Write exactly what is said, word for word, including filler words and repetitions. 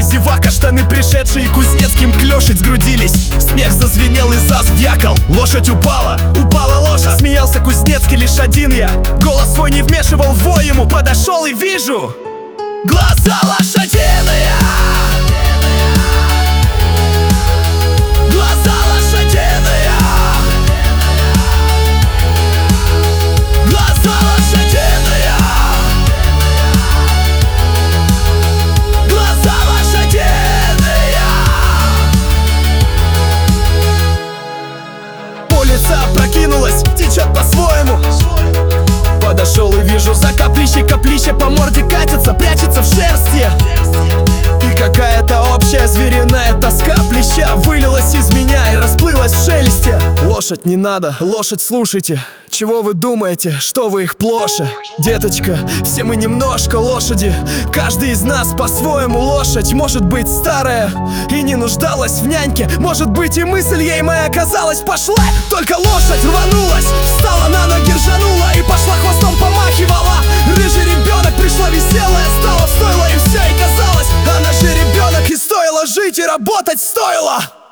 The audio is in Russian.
зевака, штаны пришедшие кузнецким клёшить сгрудились. Смех зазвенел и заз вякал. Лошадь упала, упала лошадь. Смеялся Кузнецкий лишь один я. Голос свой не вмешивал в вой ему. Подошел и вижу глаза лошадиные. Глаза лошадиные. Глаза лошадиные. Глаза лошадиные. Улица опрокинулась, течет по-своему. Подошел и вижу, за каплище каплище по морде катится, прячется в шерсти. И какая-то общая звериная тоска плеща вылилась из меня и расплылась в шелесте. Лошадь не надо, лошадь слушайте. Чего вы думаете, что вы их плоше? Деточка, все мы немножко лошади. Каждый из нас по-своему лошадь. Может быть старая и не нуждалась в няньке. Может быть и мысль ей моя казалась пошла. Только лошадь рванулась, встала на ноги, ржанула и пошла хвостом помахивала. Рыжий ребенок пришла веселая, стала в стойло и все, и казалось, она же ребенок, и стоило жить, и работать стоило.